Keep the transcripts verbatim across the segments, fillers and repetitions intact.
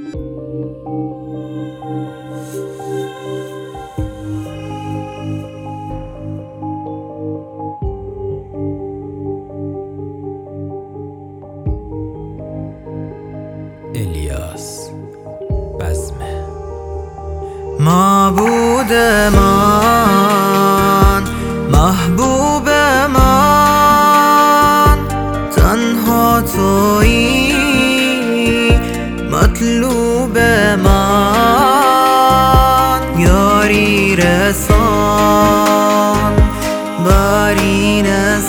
الیاس بزمه. معبود من، محبوب من، تنها تویی مطلوب من. یاری رسان بری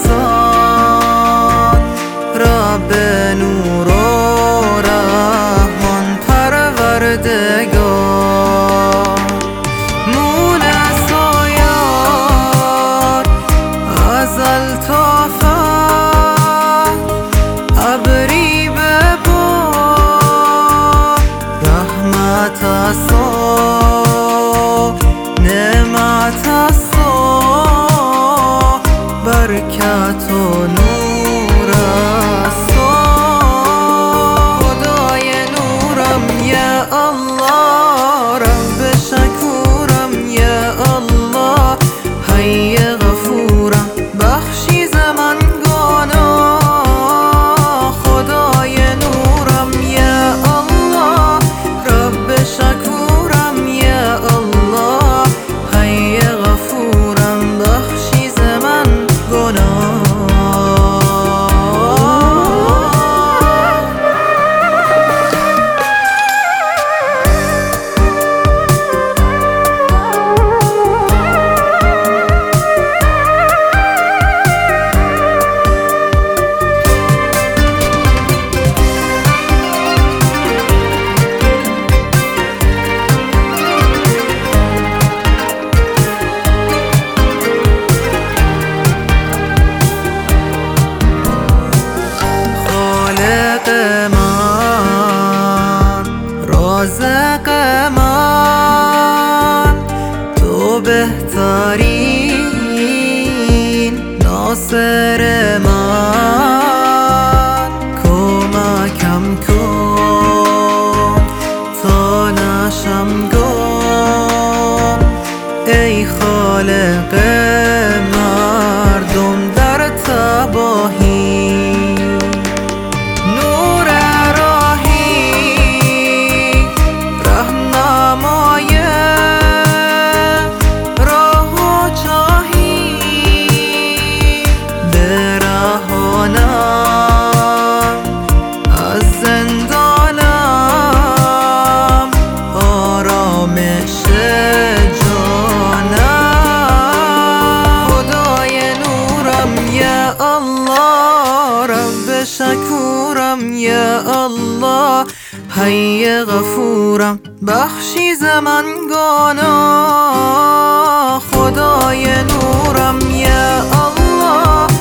نسان، رب نور و رحمان پروردگار. مونس و یار ازل تا فر، ابری ببار رحمت است و نعمت است و برکت و نور است و خدای نورم یا الله، رب شکورم یا الله، حی غفورم بخشی ز من گناه. خدای نورم یا الله، رب شکورم یا الله، حی غفورم بخشی ز من گناه. رازق من، تو بهترین ناصر من. کمکم کن تا نشم گم، ای خالق مردم در تباهی. از زندانم آرامش جانم. خدای نورم یا الله، رب شکورم یا الله، حی غفورم بخشی ز من گناه. خدای نورم یا الله،